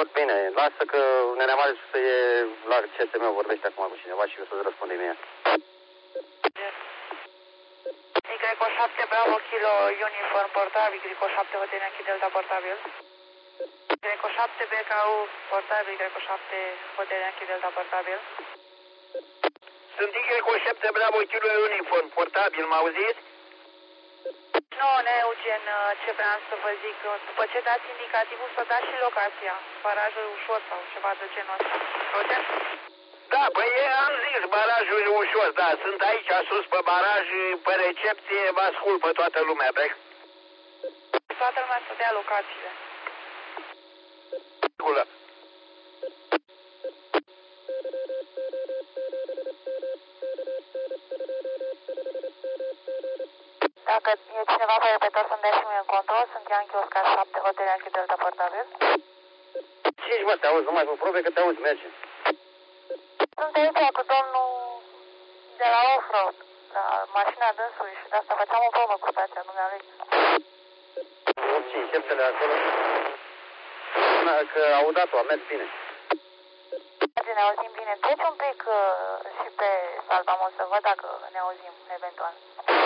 aud bine. Lasă că Nenea Marius să e la CSM, vorbește acum cu cineva și eu să-ți răspund imediat. Greco 7 Bravo Kilo Uniform portabil, Greco 7 Hotel Yankee Delta portabil. Greco 7 BKU portabil, Greco 7 Hotel Yankee Delta portabil. Sunt Greco 7 Bravo Kilo Uniform portabil, m-auziți? Nu, Eugen, ce vreau să vă zic, după ce dați indicativul să dați și locația, barajul ușor sau ceva de genul ăsta. Roger? Da, păi am zis, barajul e ușor, da, sunt aici sus pe baraj, pe recepție, vă ascult pe toată lumea, pe... Toată lumea să dea locațiile. Sculă. Dacă e cineva pe repetor să-mi dea și mie în control, sunt Yankee Oscar 7, Hotel Yankee Delta portabil. Și mă, te auzi, nu mai cu probe că te auzi, merge. Sunt aici cu domnul de la off-road, la mașina dânsului și de asta făceam o probă cu stația dumnealui. Și șeptele acolo. Că au dat-o, a mers bine. Ne auzim bine. Treci un pic și pe salvamol să văd dacă ne auzim, eventual.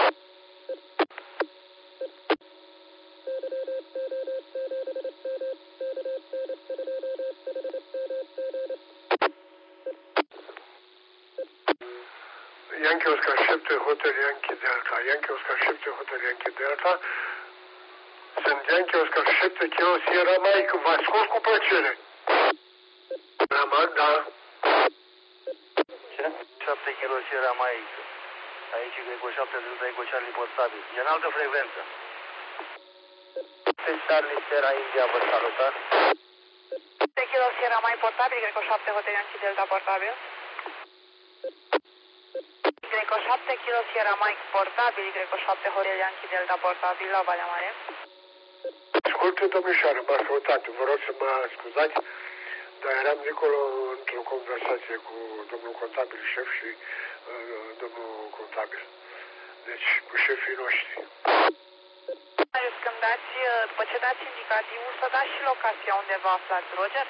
Yankee Oscar 7 Hotel Yankee Delta. Yankee Oscar 7 Hotel Yankee Delta. Sunt Yankee Oscar 7 Kilo Sierra Mike. Vă ascult cu plăcere. Da. Ce? 7 kg Sierra Mike. Aici Greco 7 Delta Eco Charlie portabil. E în altă frecvență. Pe Charlie Sierra India vă salută. 7 kg Sierra Mike portabil, Greco 7 Hotel Yankee Delta portabil. Greco 7 kg Sierra Mike portabil, Greco 7 Hotel Yankee Delta portabil la Valea Mare. Ascultă, domnișoară, m-a căutat. Vă rog să mă scuzați, dar eram dincolo într-o conversație cu domnul contabil șef și domnul contabil. Deci, cu șefii noștri. Când dați, după ce dați indicativul, să dați și locația unde vă aflați, Roger?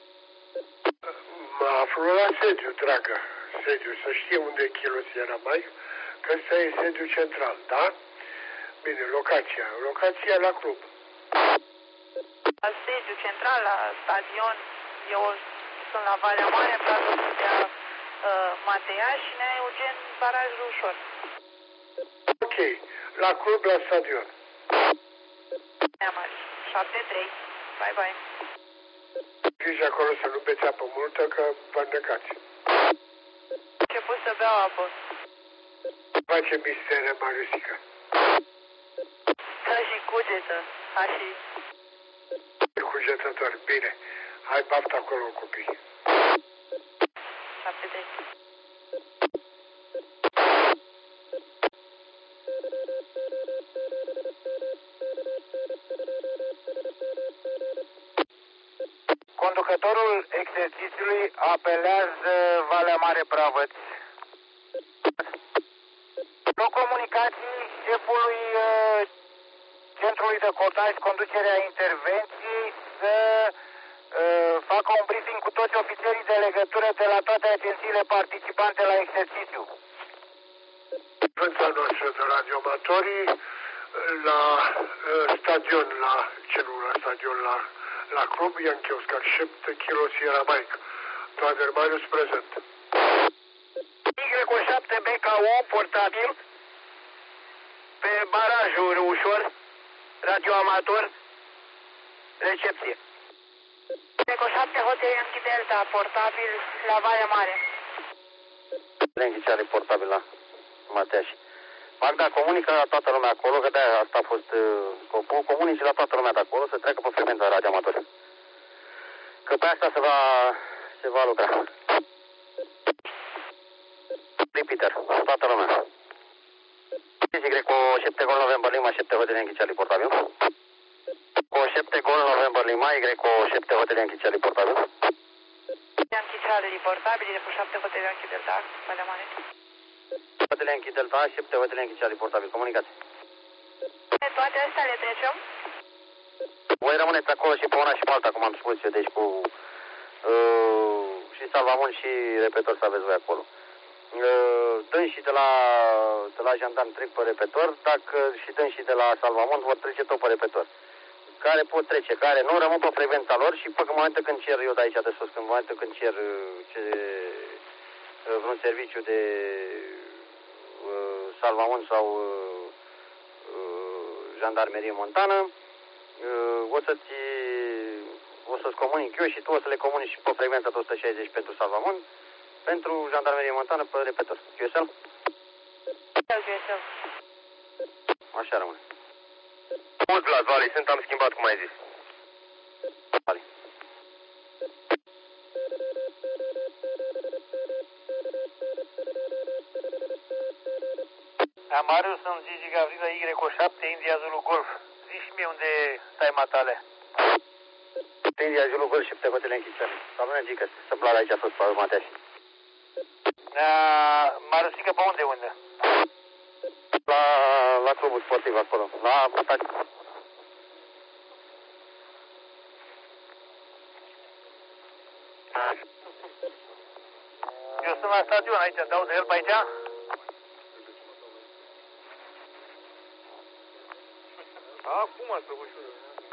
Mă aflu la sediu, dragă. Sediu, să știe unde e Kilo Sierra Mike, că ăsta e sediu central, da? Bine, locația. Locația la club. La sediu central, la stadion, eu sunt la Valea Mare, Plaza Sudea Matea și Nea Eugen, barajul ușor. Ok, la club, la stadion. Nea Mare, 7-3, bye. Fiți acolo să nu beți apă multă, că vă înnecați. Început să beau apă. Face mistere, Mariusică. Ca și cugetă, ca și... Cugetător, bine. Hai baftă acolo, copii. 7-3. Conducătorul exercițiului apelează Valea Mare Pravăț. Pro comunicații șefului Centrului de Cortaj, conducerea intervenției, să facă un briefing cu toți ofițerii de legătură de la toate agențiile participante la exercițiu. Frecvența noastră de radioamatorii la stadion, la stadion, la club, Yankee Oscar 7 Kilo Sierra Mike. Toader Marius prezent. Y7 BKU portabil pe barajul ușor, radioamator, recepție. Greco 7 Hotel Yankee Delta, portabil la Valea Mare. Yankee Charlie portabil la Mateaș. Magda, comunică la toată lumea acolo, că de-aia asta a fost scopul, comunici la toată lumea de acolo să treacă pe frecvența radioamator. Că pe asta se va lucra. Peter, toată lumea. Greco 7 Gol November Lima 7 Hotel Yankee Charlie portabil. Cu 7 Gol November Lima, Greco 7 Hotel Yankee Charlie portabil. Yankee Charlie portabil, Greco 7 Hotel Yankee Delta, Valea Mare. Hotel Yankee Delta, 7 Hotel Yankee Charlie portabil, comunicați. Toate astea le trecem? Voi rămâneți acolo și pe una și pe alta, cum am spus eu, deci cu și salvamont și repetor să aveți voi acolo. Dânsii de la jandarm trec pe repetor, dacă și dânsii de la salvamont vor trece tot pe repetor. Care pot trece, care nu, rămân pe frecvența lor și pe momentul când cer eu de aici de sus, în momentul când cer vreun serviciu de salvamont sau jandarmerie montană, o să-ți comunic eu și tu o să le comunici și pe frecvența de 160 pentru salvamont, pentru jandarmerie montană pe repetor. QSL? QSL. Așa rămâne. Mult, Vlad, Vali, am schimbat, cum ai zis. Vali. Marius, sunt Gigi Gavrila, Y7, India Zulu Golf. Zici mie unde stai matale. India Zulu Golf și pe hotele închise. Sau nu zic că să plată aici sus pe Mateași. Mariusică, pe unde? La clubul sportiv acolo, la Pataci. Eu sunt la stadion aici, te auzi el pe aici? Acum ați făcut și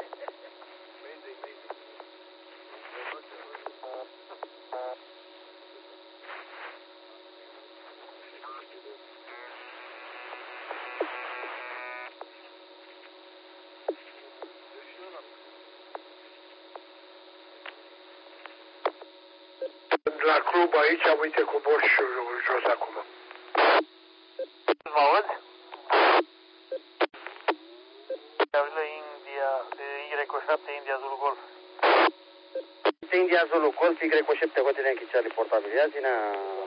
La club aici, uite, cobor și jos acum. Mă auzi? India, Y7, India Zulu Golf. India Zulu Golf, Y7 hotele închise portabile. Ia zi-nea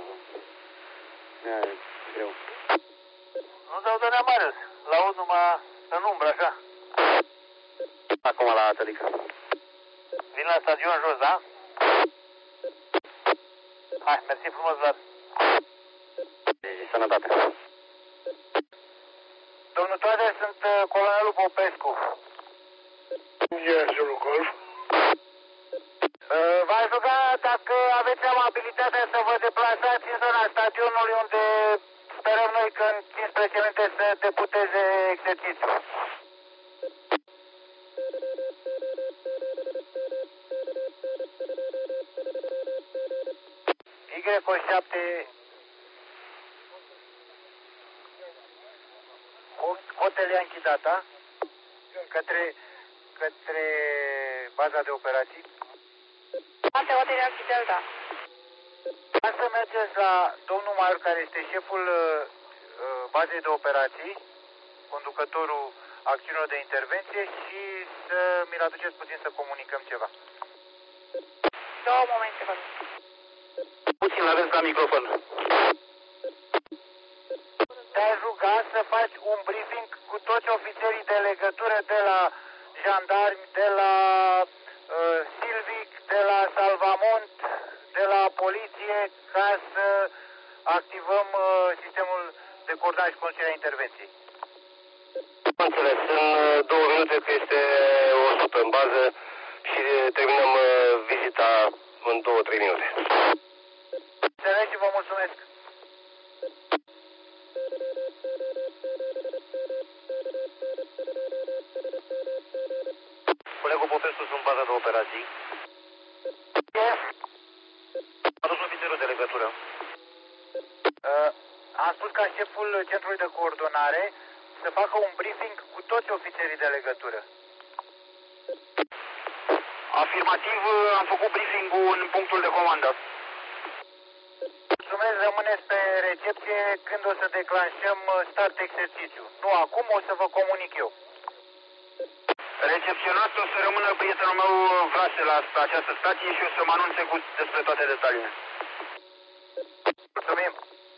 greu. Nu dau de Marius, l-aud numai în umbră, așa. Acum la Tălică. Vin la stadion jos, da? Hai, mersi frumos, Vlad. Sănătate. Domnul Toader, sunt colonelul Popescu. India Zulu Golf. V-aș ruga dacă aveți amabilitatea să vă deplasați în zona stadionului unde sperăm noi că în 15 minute să deputeze exercițiul. Y7 Hotel Yankee Data către baza de operații. Alte Hotel Yankee Delta. Ca să mergeți la domnul Maior, care este șeful bazei de operații, conducătorul acțiunilor de intervenție, și să mi-l aduceți puțin să comunicăm ceva. 2 momente, vă rog. Puțin l-aveți la microfon. Te-aș ruga să faci un briefing cu toți ofițerii de legătură de la jandarmi, de la Silvic, de la Salvamont, de la poliție, ca să activăm sistemul de coordonare și conducere a intervenției. Înțeles, în 2 minute că este 100 în bază și terminăm vizita în 2-3 minute. Înțeleg și vă mulțumesc. Colegul Popescu, sunt baza de operații. Yes. A dus ofițerul de legătură. Am spus ca șeful centrului de coordonare să facă un briefing cu toți ofițerii de legătură. Afirmativ, am făcut briefing-ul în punctul de comandă. Mulțumesc, rămâneți pe recepție când o să declanșăm start exercițiu. Nu acum, o să vă comunic eu. Recepționat o să rămână prietenul meu Vlase la această stație și o să mă anunțe despre toate detaliile. Mulțumim.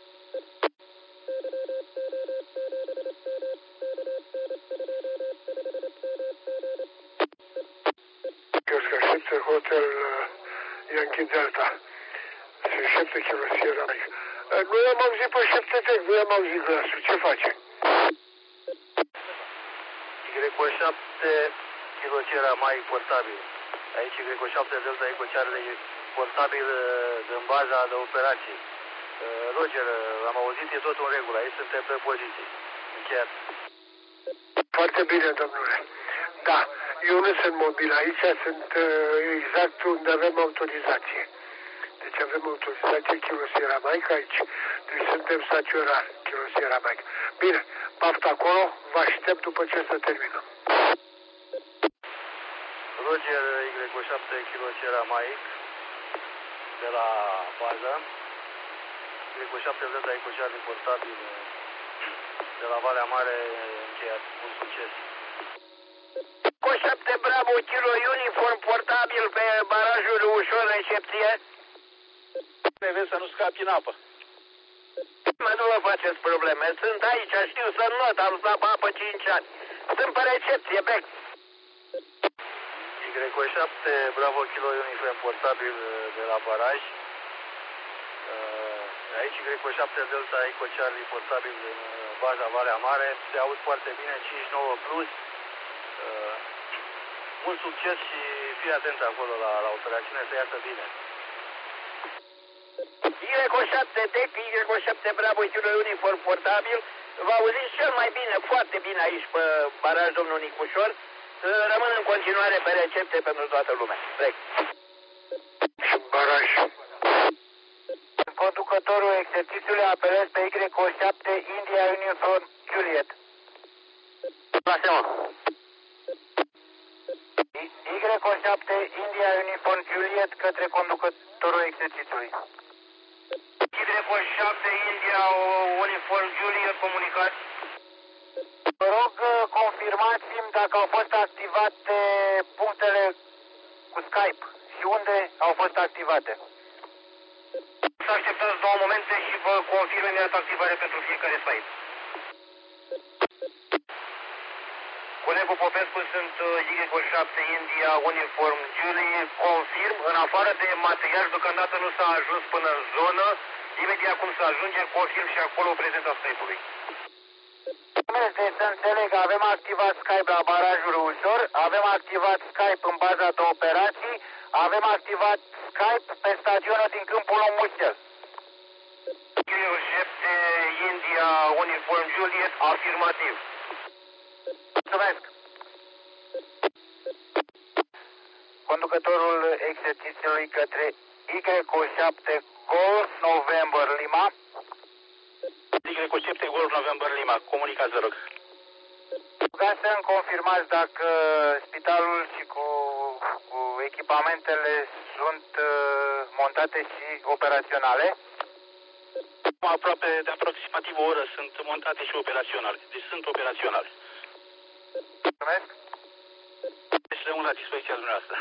Găscă Hotel Yankee Delta. Sunt 7 km Sierra Mike. Nu i-am auzit pe 7 nu i-am auzit glasul. Ce face? Y7 Kilo Sierra Mike portabil. Aici Greco 7 Delta Eco Charlie portabil în baza de operații. Roger, am auzit, e tot în regulă, aici suntem pe poziție. Încheiat. Foarte bine, domnule. Da, eu nu sunt mobil aici, sunt exact unde avem autorizație. Deci avem autorizație Kilo Sierra Mike aici. Deci suntem staționari, Kilo Sierra Mike. Bine, paft acolo, vă aștept după ce se termină. Roger, Y7 Kilo Sierra Mike de la bază. Y7 Delta Eco Charlie portabil de la Valea Mare, încheiat. Mult succes. Cu 7 Bravo Kilo uniform portabil pe barajul ușor recepție. Vezi să nu scapi în apă. Mă, nu vă faceți probleme. Sunt aici, știu să not, am stat pe apă 5 ani. Sunt pe recepție, bec. Y7 Bravo Kilo uniform portabil de la baraj. Aici Y7 Delta Eco Charlie portabil în baza Valea Mare. Se aud foarte bine, 5-9 plus. Mult succes și fii atent acolo la operațiune să iasă bine. Y7 Tec, Y7 Bravo Kilo uniform portabil. Vă auziți cel mai bine, foarte bine aici pe baraj, domnul Nicușor. Rămân în continuare pe recepție pentru toată lumea. Plec. Și baraj. Conducătorul exercițiului apelez pe Y7 India Uniform Juliet. Lasă-mă. Y7 India Uniform Juliet către conducătorul exercițiului. Y7 India Uniform Juliet, comunicați. Vă rog, confirmați-mi dacă au fost activate punctele cu Skype și unde au fost activate. Să așteptați 2 momente și vă confirm imediat activare pentru fiecare site. Colegul Popescu, sunt Y7 India Uniform Julie, confirm, în afară de material, deocamdată nu s-a ajuns până în zonă, imediat cum să ajungem, confirm și acolo prezența Skype-ului. Deci să înțeleg, avem activat Skype la barajul ușor, avem activat Skype în baza de operații, avem activat Skype pe stadionul din Câmpul Mușel. Y7 India Uniform Juliet, afirmativ. Mulțumesc. Conducătorul exercițiului către Y7 Golf November Lima. Y7 Golf November Lima, comunicați, vă rog. Ca să-mi confirmați dacă spitalul și cu echipamentele sunt montate și operaționale. Aproape de aproximativ o oră sunt montate și operaționale. Deci sunt operaționale. Mulțumesc. Deci rămân la dispoziția dumneavoastră.